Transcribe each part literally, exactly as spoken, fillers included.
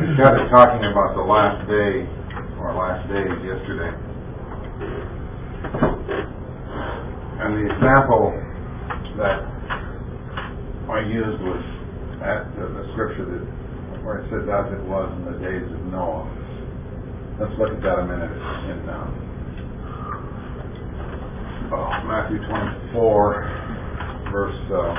We started talking about the last day, or last days yesterday. And the example that I used was at the, the scripture that, where it says, as it was in the days of Noah. Let's look at that a minute in uh, oh, Matthew twenty-four, verse uh,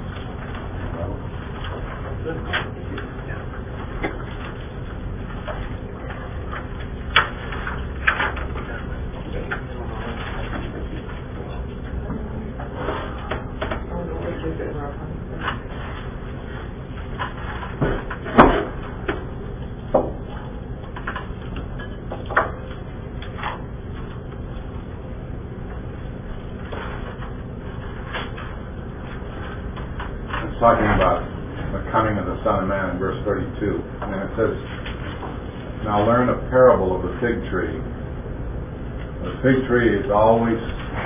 talking about the coming of the Son of Man in verse thirty-two. And it says, now learn a parable of the fig tree. The fig tree is always,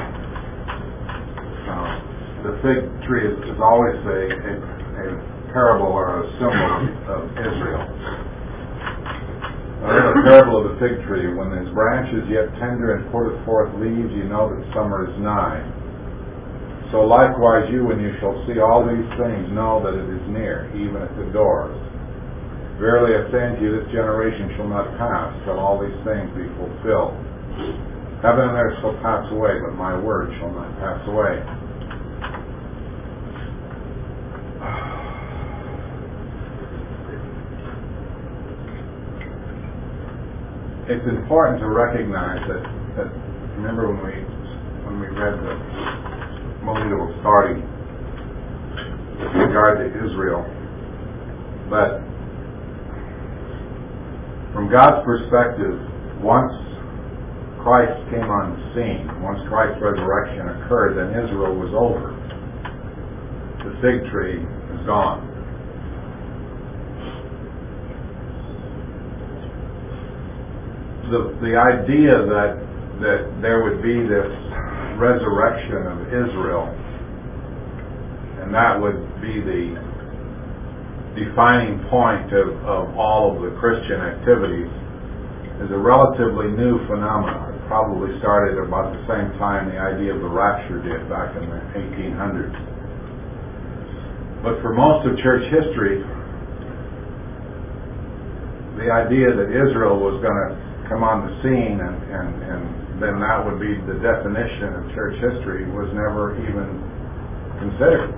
uh, the fig tree is, is always a, a, a parable or a symbol of, of Israel. Now learn a parable of the fig tree. When its branch is yet tender and putteth forth leaves, you know that summer is nigh. So likewise you, when you shall see all these things, know that it is near, even at the doors. Verily I say unto you, this generation shall not pass, till all these things be fulfilled. Heaven and earth shall pass away, but my word shall not pass away. It's important to recognize that, that remember when we when we read the Melita was starting with regard to Israel, but from God's perspective, once Christ came on the scene, once Christ's resurrection occurred, then Israel was over. The fig tree is gone. The the idea that that there would be this resurrection of Israel, and that would be the defining point of, of all of the Christian activities, is a relatively new phenomenon. It probably started about the same time the idea of the rapture did, back in the eighteen hundreds. But for most of church history, the idea that Israel was going to come on the scene and, and, and then that would be the definition of church history was never even considered.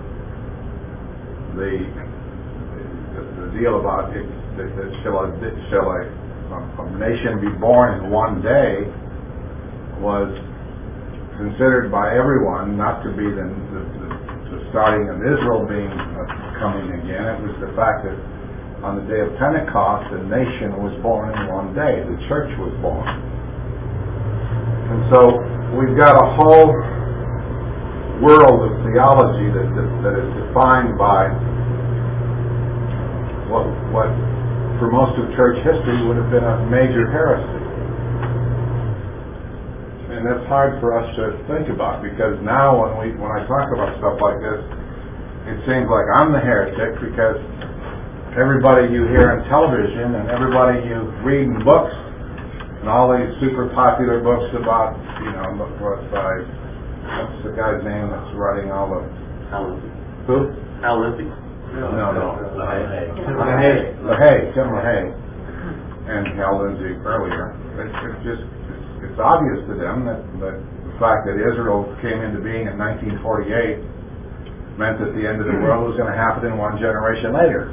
The the, the deal about it, that, that shall, a, shall a, a nation be born in one day was considered by everyone not to be the, the, the, the starting of Israel being uh, coming again. It was the fact that on the day of Pentecost, the nation was born in one day. The church was born. And so we've got a whole world of theology that, that, that is defined by what, what for most of church history would have been a major heresy. And that's hard for us to think about, because now when we when I talk about stuff like this, it seems like I'm the heretic, because everybody you hear on television and everybody you read in books, and all these super popular books about, you know, what by, what's the guy's name that's writing all the... Al Lindsey. Who? Al Lindsey. No, no. no. LaHaye. LaHaye. LaHaye. Tim LaHaye. And Al Lindsey earlier. It's, it's just, it's, it's obvious to them that, that the fact that Israel came into being in nineteen forty-eight meant that the end of the world was going to happen in one generation later.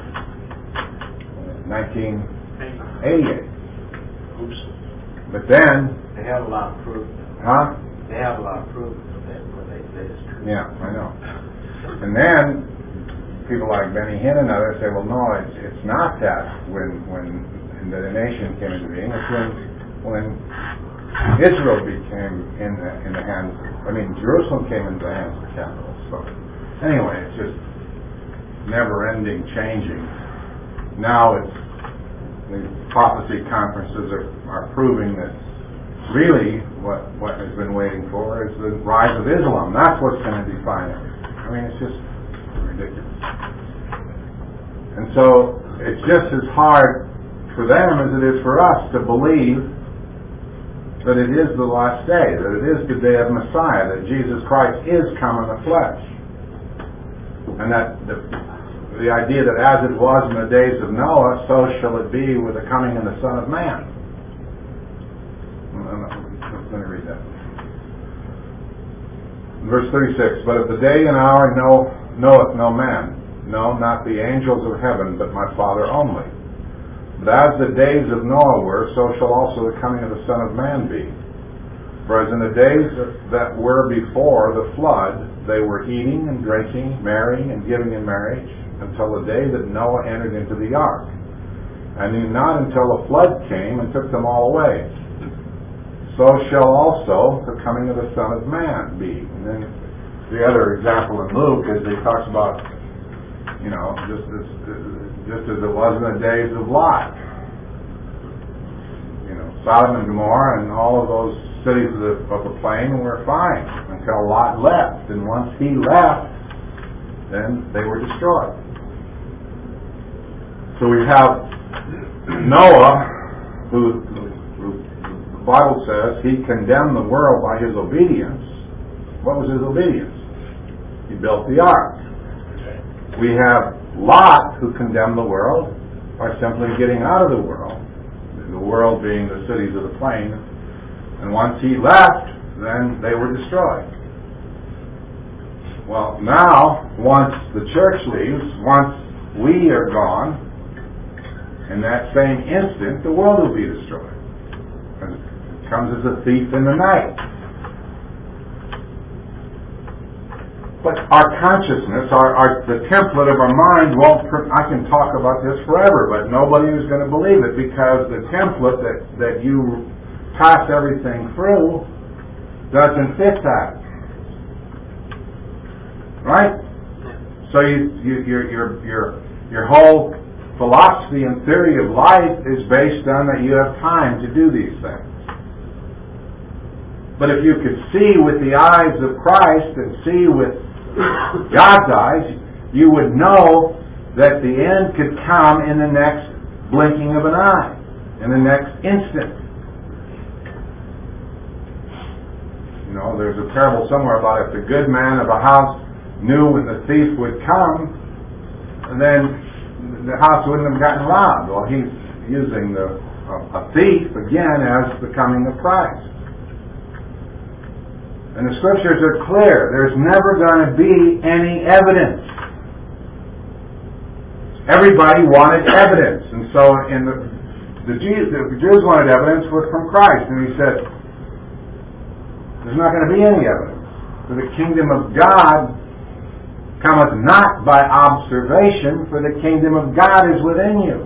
nineteen eighty-eight. Oops. But then... They have a lot of proof. Huh? They have a lot of proof that what they say is true. Yeah, I know. And then people like Benny Hinn and others say, well, no, it's, it's not that when when the nation came into being. It's when when Israel became in the in the hands. I mean, Jerusalem came into the hands of the capital. So anyway, it's just never-ending changing. Now it's the prophecy conferences are, are proving that really what what has been waiting for is the rise of Islam. That's what's going to define everything. I mean, it's just ridiculous. And so it's just as hard for them as it is for us to believe that it is the last day, that it is the day of Messiah, that Jesus Christ is come in the flesh. And that the, the idea that as it was in the days of Noah, so shall it be with the coming of the Son of Man. Let me read that. Verse thirty-six, but of the day and hour know, knoweth no man, no, not the angels of heaven, but my Father only. But as the days of Noah were, so shall also the coming of the Son of Man be. For as in the days that were before the flood, they were eating and drinking, marrying and giving in marriage, until the day that Noah entered into the ark, and knew not until the flood came and took them all away. So shall also the coming of the Son of Man be. And then the other example in Luke is he talks about, you know, just as, just as it was in the days of Lot. You know, Sodom and Gomorrah and all of those cities of the, of the plain were fine until Lot left. And once he left, then they were destroyed. So we have Noah, who, who the Bible says he condemned the world by his obedience. What was his obedience? He built the ark. We have Lot, who condemned the world by simply getting out of the world, the world being the cities of the plain. And once he left, then they were destroyed. Well, now, once the church leaves, once we are gone, in that same instant, the world will be destroyed. It comes as a thief in the night. But our consciousness, our, our the template of our mind won't, I can talk about this forever, but nobody is going to believe it, because the template that, that you pass everything through doesn't fit that. Right? So you, you, your, your, your, your whole philosophy and theory of life is based on that you have time to do these things. But if you could see with the eyes of Christ and see with God's eyes, you would know that the end could come in the next blinking of an eye, in the next instant. You know, there's a parable somewhere about if the good man of a house knew when the thief would come, then the house wouldn't have gotten robbed. Well, he's using the a, a thief again as the coming of Christ. And the scriptures are clear. There's never going to be any evidence. Everybody wanted evidence. And so in the, the, Jews, the Jews wanted evidence was from Christ. And he said, there's not going to be any evidence. For the kingdom of God cometh not by observation, for the kingdom of God is within you.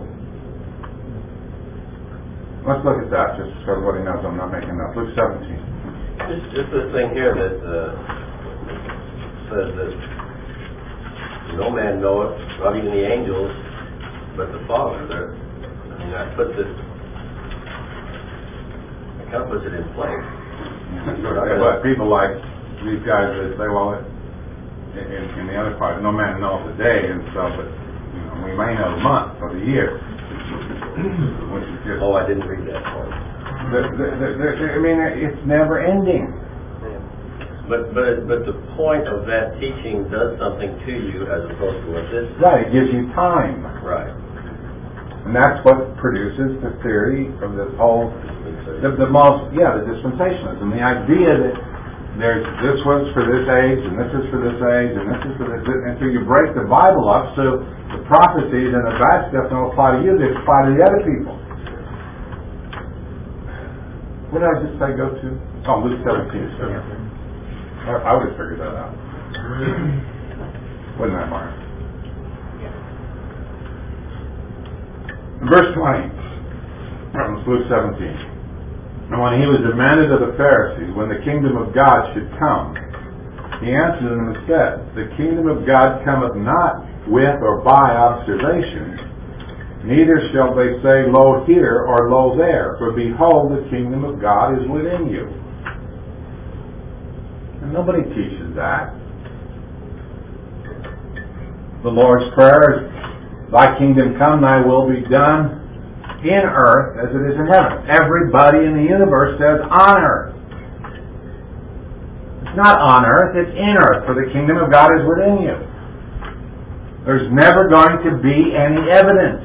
Let's look at that, just so everybody knows I'm not making up. Luke seventeen. Just, just this thing here that uh, says that no man knoweth, not even the angels, but the Father. There, I mean, that puts it, it kind of puts it in place. Yeah, but people like these guys that say, well, it, in, in the other part, no man knows the day and stuff, but you know, we may know the month or the year. Which is just, oh, I didn't read that part. The, the, the, the, I mean, it's never ending. But but but the point of that teaching does something to you as opposed to what this. Right, it gives you time. Right. And that's what produces the theory of this whole, the, the most, yeah, the dispensationalism. The idea that there's this was for this age, and this is for this age, and this is for this, until you break the Bible up, so the prophecies and the bad stuff don't apply to you, they apply to the other people. What did I just say go to? Oh, Luke seventeen. I, I would have figured that out. Wasn't that, Mark? Verse twenty. From Luke seventeen. And when he was demanded of the Pharisees when the kingdom of God should come, he answered them and said, the kingdom of God cometh not with or by observation, neither shall they say, lo here or lo there, for behold, the kingdom of God is within you. And nobody teaches that. The Lord's Prayer is Thy kingdom come, thy will be done in earth as it is in heaven. Everybody in the universe says on earth. It's not on earth, it's in earth, for the kingdom of God is within you. There's never going to be any evidence.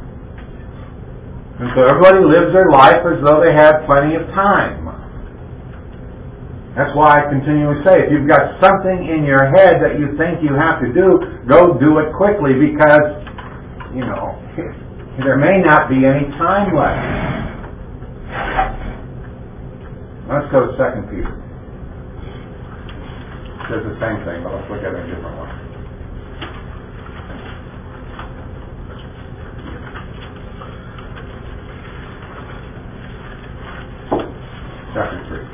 And so everybody lives their life as though they had plenty of time. That's why I continually say, if you've got something in your head that you think you have to do, go do it quickly, because, you know, there may not be any time left. Let's go to Second Peter. It says the same thing, but let's look at it in a different way. Chapter three.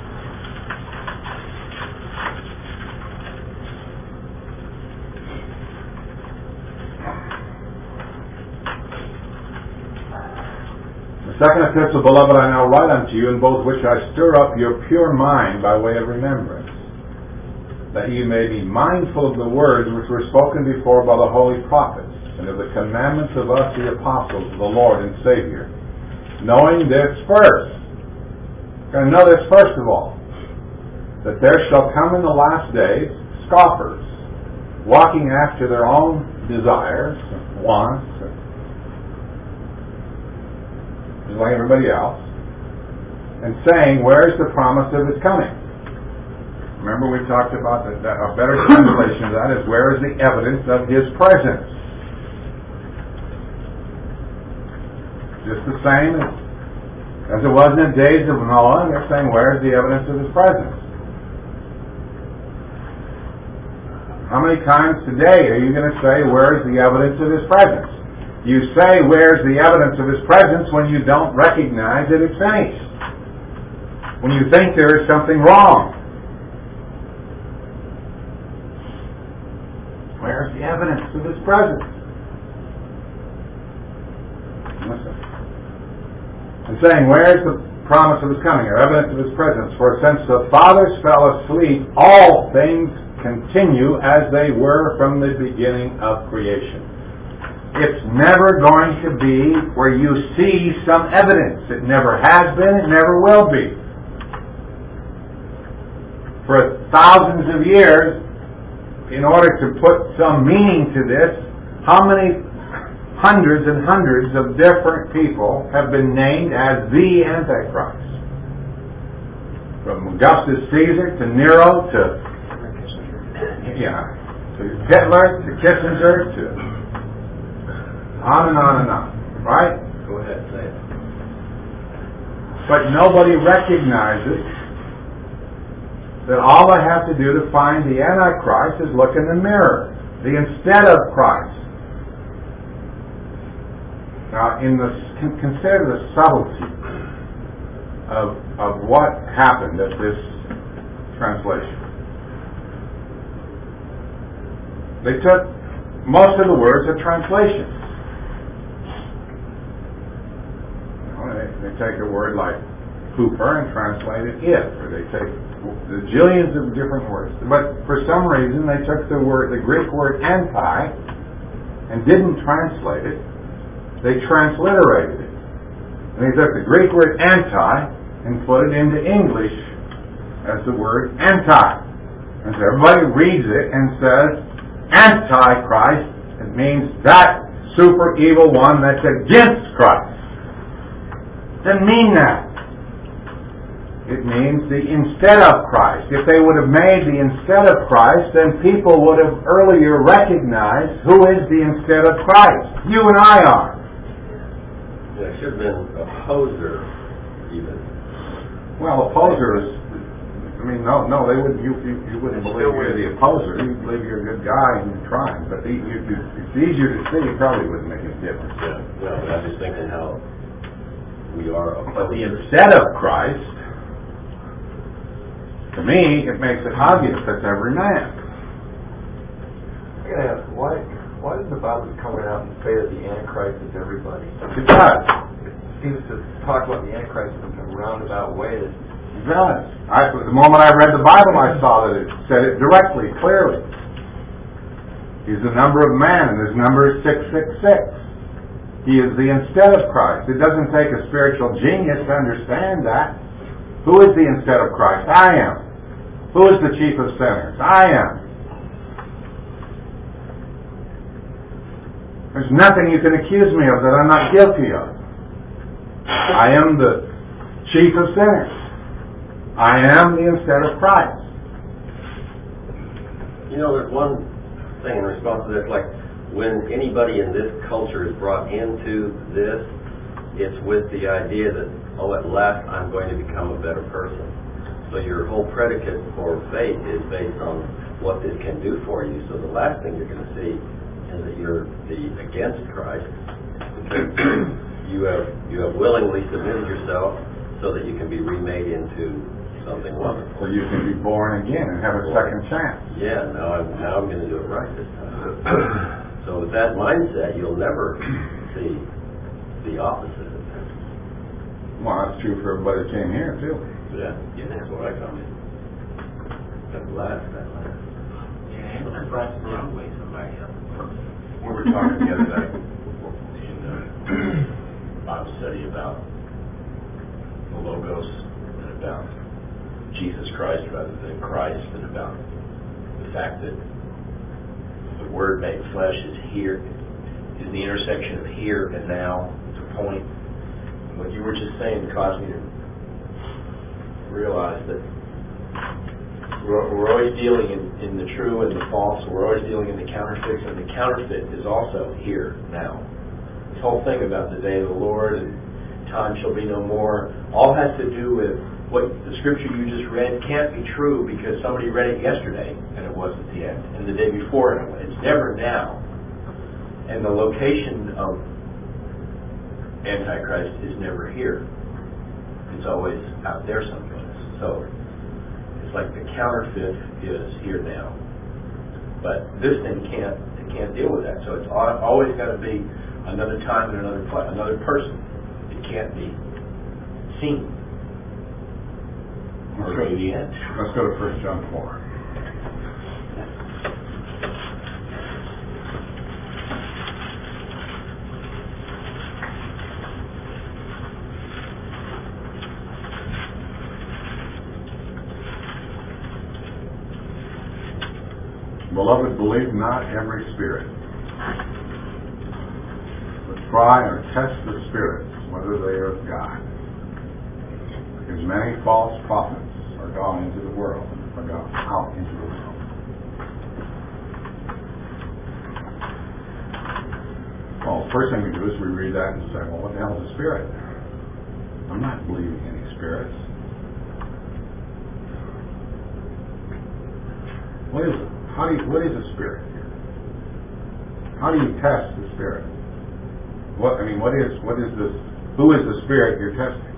The second epistle, beloved, I now write unto you, in both which I stir up your pure mind by way of remembrance, that ye may be mindful of the words which were spoken before by the holy prophets, and of the commandments of us the apostles of the Lord and Savior, knowing this first. You're going to know this first of all, that there shall come in the last days scoffers, walking after their own desires, wants, just like everybody else, and saying, where is the promise of His coming? Remember we talked about that, that a better translation of that is, where is the evidence of His presence? Just the same as As it was in the days of Noah, they're saying, where is the evidence of His presence? How many times today are you going to say, where is the evidence of His presence? You say, where's the evidence of His presence, when you don't recognize that it's finished. When you think there is something wrong. Where's the evidence of His presence? Listen. And saying, where's the promise of His coming, or evidence of His presence? For since the fathers fell asleep, all things continue as they were from the beginning of creation. It's never going to be where you see some evidence. It never has been, it never will be. For thousands of years, in order to put some meaning to this, how many hundreds and hundreds of different people have been named as the Antichrist? From Augustus Caesar to Nero to yeah, to Hitler to Kissinger to on and on and on. Right? Go ahead, say it. But nobody recognizes that all I have to do to find the Antichrist is look in the mirror. The instead of Christ. Now, in the consider the subtlety of of what happened at this translation. They took most of the words of translations. You know, they, they take a word like Hooper and translate it it, or they take the jillions of different words. But for some reason, they took the word, the Greek word anti, and didn't translate it. They transliterated it. And they took the Greek word anti and put it into English as the word anti. And so everybody reads it and says, Antichrist. It means that super evil one that's against Christ. It doesn't mean that. It means the instead of Christ. If they would have made the instead of Christ, then people would have earlier recognized who is the instead of Christ. You and I are. There should have been a poser, even. Well, a poser is, I mean, no, no, they wouldn't, you, you, you wouldn't believe you're the opposer. You'd believe you're a good guy and you're trying. But you, you, it's easier to see, it probably wouldn't make any difference. Yeah, no, but I'm just thinking how we are opposers. But the instead of Christ, to me, it makes it obvious that's every man. I gotta ask, why, why does the Bible come out and say that the Antichrist is everybody? It does. It seems to talk about the Antichrist in a roundabout way. That It does. I, the moment I read the Bible, I saw that it said it directly, clearly. He's the number of man, and his number is six six six. He is the instead of Christ. It doesn't take a spiritual genius to understand that. Who is the instead of Christ? I am. Who is the chief of sinners? I am. There's nothing you can accuse me of that I'm not guilty of. I am the chief of sinners. I am the instead of Christ. You know, there's one thing in response to this, like when anybody in this culture is brought into this, it's with the idea that, oh, at last I'm going to become a better person. So your whole predicate for faith is based on what this can do for you. So the last thing you're going to see is that you're the against Christ, because you have you have willingly submitted yourself so that you can be remade into something wonderful. So you can be born again and have a second chance. Yeah, now I'm now I'm going to do it right this time. So with that mindset, you'll never see the opposite of that. Well, that's true for everybody that came here too. Yeah, yeah, that's where I come in. At last, at last. Yeah, and that's right the wrong way somebody else. We were talking the other night in uh, Bible study about the Logos and about Jesus Christ rather than Christ, and about the fact that the Word made flesh is here, is the intersection of here and now. It's a point. And what you were just saying caused me to realize that we're, we're always dealing in, in the true and the false. We're always dealing in the counterfeit, and the counterfeit is also here now. This whole thing about the day of the Lord and time shall be no more all has to do with what the scripture you just read can't be true because somebody read it yesterday and it wasn't the end, and the day before and it, it's never now. And the location of Antichrist is never here. It's always out there someplace. So it's like the counterfeit is here now, but this thing can't it can't deal with that. So it's always got to be another time and another place, another person. It can't be seen. Let's go, the end. let's go to First John four. Beloved, believe not every spirit, but try or test the spirits, whether they are of God. Because many false prophets are gone into the world, are gone out into the world. Well, the first thing we do is we read that and say, well, what the hell is a spirit? I'm not believing any spirits. What is it? How do you, what is a spirit here? How do you test the spirit? What I mean, what is what is this? Who is the spirit you're testing?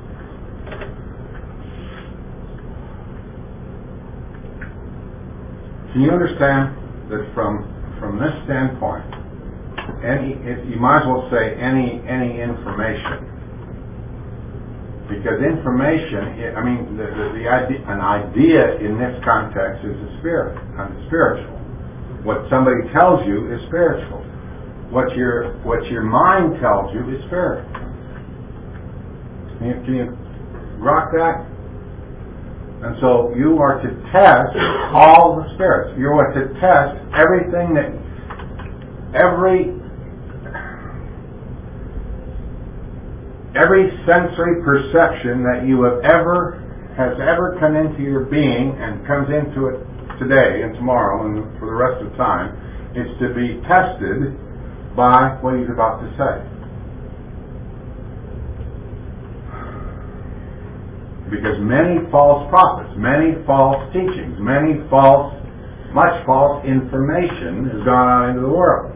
Can you understand that from from this standpoint, any it, you might as well say any any information, because information, I mean, the, the, the idea, an idea in this context is a spirit, kind of spiritual. What somebody tells you is spiritual. What your what your mind tells you is spiritual. Can you, can you rock that? And so you are to test all the spirits. You are to test everything that every every sensory perception that you have ever has ever come into your being and comes into it today and tomorrow and for the rest of time is to be tested by what he's about to say. Because many false prophets, many false teachings, many false, much false information has gone out into the world.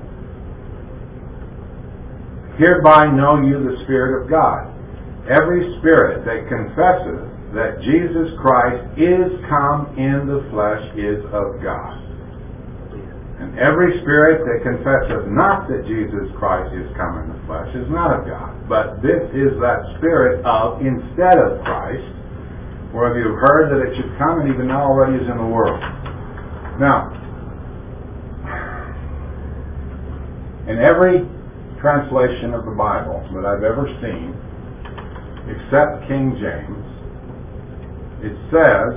Hereby know you the Spirit of God. Every spirit that confesses that Jesus Christ is come in the flesh is of God. And every spirit that confesses not that Jesus Christ is come in the flesh is not of God. But this is that spirit of instead of Christ, whereof you have heard that it should come and even now already is in the world. Now, in every translation of the Bible that I've ever seen, except King James, it says,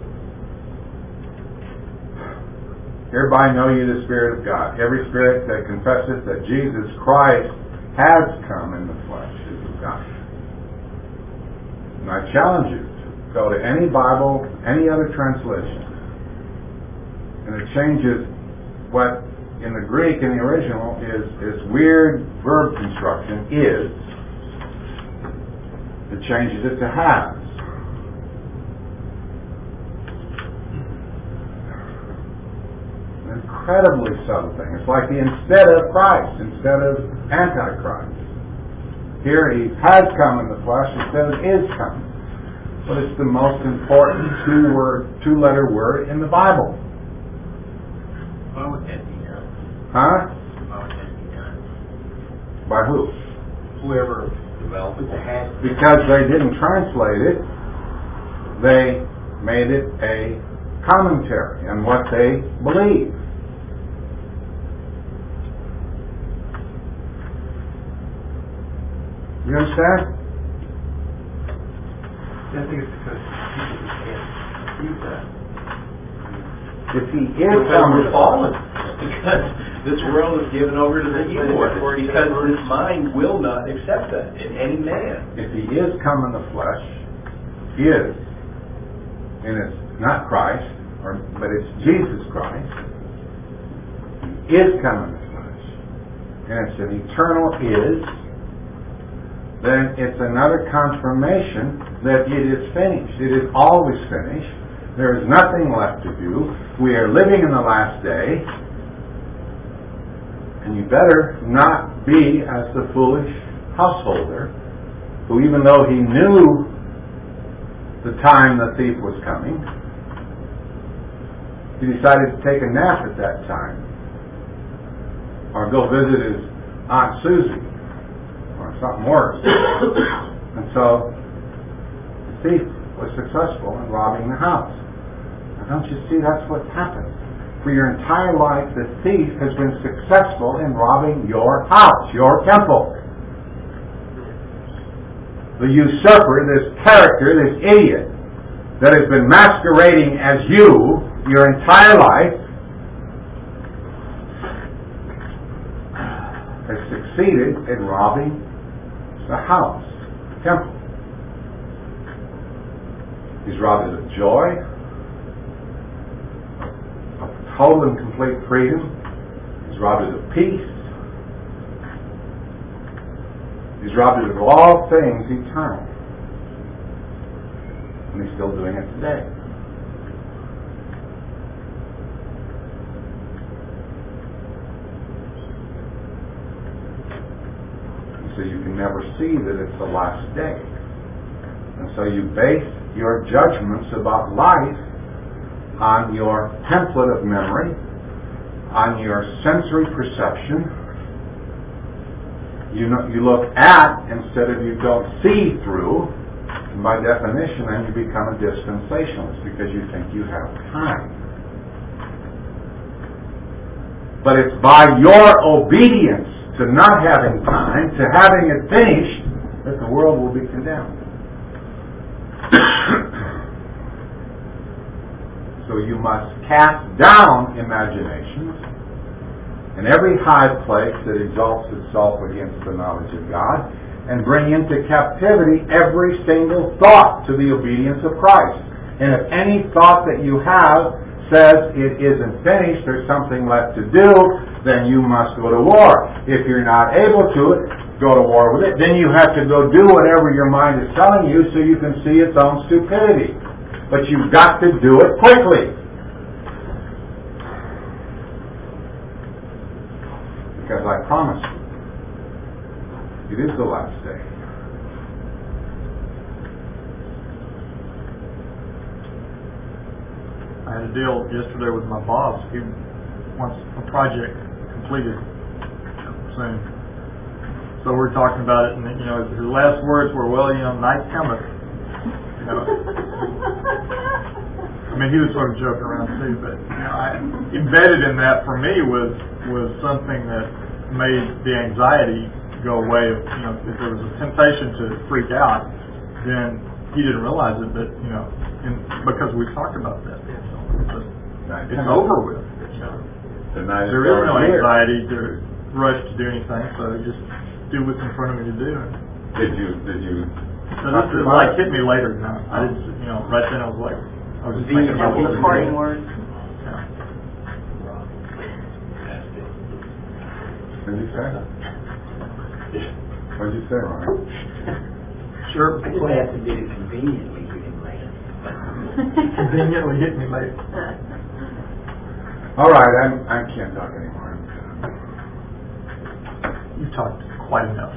hereby know ye the Spirit of God. Every spirit that confesses that Jesus Christ has come in the flesh is of God. And I challenge you to go to any Bible, any other translation, and it changes what in the Greek, in the original, is, is weird verb construction, is. It changes it to has. An incredibly subtle thing. It's like the instead of Christ, instead of Antichrist. Here he has come in the flesh instead of is come. But it's the most important two-word, two-letter word in the Bible. Why would that be done? Huh? Why would that be done? By who? Whoever developed the hash. Because they didn't translate it, they made it a commentary on what they believe. You understand? I think it's because people just can't see that. If he is Because coming, we're fallen. Because this world is given over to the evil one. Because this mind will not accept that in any man. if he is come in the flesh, is, and it's not Christ, or but it's Jesus Christ, he is come in the flesh, and it's an eternal is, then it's another confirmation that it is finished. It is always finished. There is nothing left to do. We are living in the last day, and you better not be as the foolish householder who, even though he knew the time the thief was coming, he decided to take a nap at that time, or go visit his Aunt Susie, or something worse. And so the thief was successful in robbing the house. Now, don't you see that's what's happened? For your entire life, the thief has been successful in robbing your house, your temple. The usurper, this character, this idiot, that has been masquerading as you your entire life, has succeeded in robbing the house, the temple. He's robbed it of joy, of total and complete freedom. He's robbed it of peace. He's robbed it of all things eternal. And he's still doing it today. And so you can never see that it's the last day. And so you base your judgments about life on your template of memory, on your sensory perception. You know, you look at instead of you don't see through, and by definition then you become a dispensationalist because you think you have time. But it's by your obedience to not having time, to having it finished, that the world will be condemned. So you must cast down imaginations and every high place that exalts itself against the knowledge of God, and bring into captivity every single thought to the obedience of Christ. And if any thought that you have says it isn't finished, there's something left to do, then you must go to war. If you're not able to go to war with it, then you have to go do whatever your mind is telling you so you can see its own stupidity. But you've got to do it quickly. Because I promise you, it is the last day. I had a deal yesterday with my boss. He wants a project completed soon. So we're talking about it, and you know, his last words were, "Well, you know, night cometh." You know, I mean, he was sort of joking around too, but you know, I, embedded in that for me was was something that made the anxiety go away. If, you know, if there was a temptation to freak out, then he didn't realize it, but, you know, and because we've talked about that. So, but it's over with. You know. The night There is no here. anxiety to rush to do anything, so just do what's in front of me to do. Did you, did you? So this is like hit me later. No, I didn't, you know, right then I was like, I was just thinking about what to do. Parting words. Yeah. What did you say? What did you say, Ron? Sure. I just have to do it conveniently getting late. Conveniently hit me late. All right, I'm, I can't talk anymore. You talked quite enough.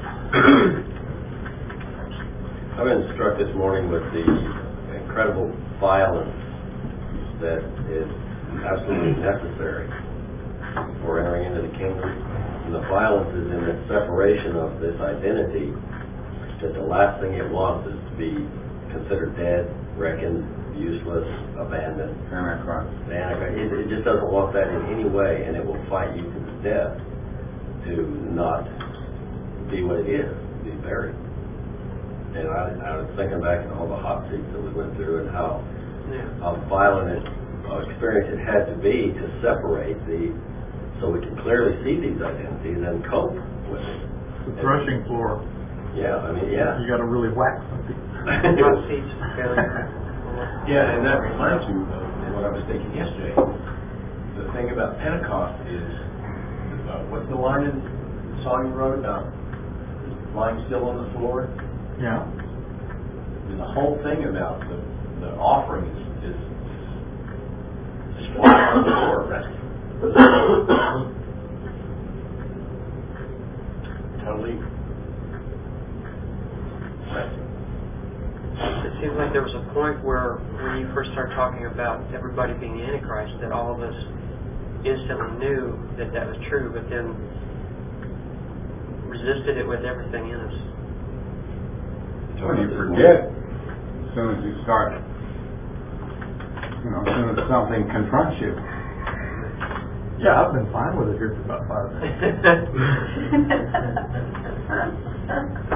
I've been struck this morning with the incredible violence that is absolutely necessary for entering into the kingdom. And the violence is in the separation of this identity, that the last thing it wants is to be considered dead, reckoned, useless, abandoned. Antichrist. The Antichrist. It, it just doesn't want that in any way, and it will fight you to the death to not be what it is, be buried. And I, I was thinking back to all the hot seats that we went through and how Yeah. how violent an uh, experience it had to be to separate the, so we can clearly see these identities and cope with it. The threshing floor. Yeah, I mean, yeah. You got to really whack some people. Hot seats, failure. Yeah, and that reminds me of what I was thinking yesterday. The thing about Pentecost is, uh, what's the line in the song you wrote about lying still on the floor? Yeah. And the whole thing about the, the offering is, is, is just lying on the floor, resting. Totally resting. It seems like there was a point where, when you first started talking about everybody being Antichrist, that all of us instantly knew that that was true, but then resisted it with everything in us. Well, you forget as soon as you start, you know, as soon as something confronts you. Yeah, I've been fine with it here for about five minutes.